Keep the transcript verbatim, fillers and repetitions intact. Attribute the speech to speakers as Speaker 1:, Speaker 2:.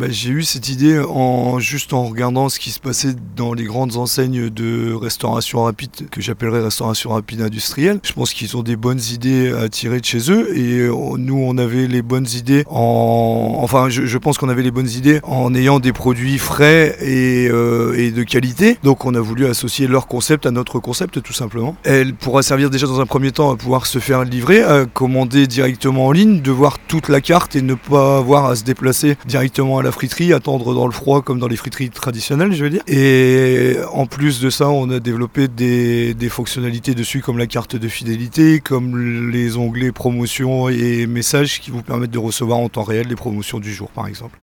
Speaker 1: Bah, j'ai eu cette idée en juste en regardant ce qui se passait dans les grandes enseignes de restauration rapide, que j'appellerais restauration rapide industrielle. Je pense qu'ils ont des bonnes idées à tirer de chez eux et nous on avait les bonnes idées en... Enfin je, je pense qu'on avait les bonnes idées en ayant des produits frais et, euh, et de qualité. Donc on a voulu associer leur concept à notre concept tout simplement. Elle pourra servir déjà dans un premier temps à pouvoir se faire livrer, à commander directement en ligne, de voir toute la carte et ne pas avoir à se déplacer directement à la friterie, attendre dans le froid comme dans les friteries traditionnelles, je veux dire. Et en plus de ça, on a développé des, des fonctionnalités dessus comme la carte de fidélité, comme les onglets promotion et messages qui vous permettent de recevoir en temps réel les promotions du jour par exemple.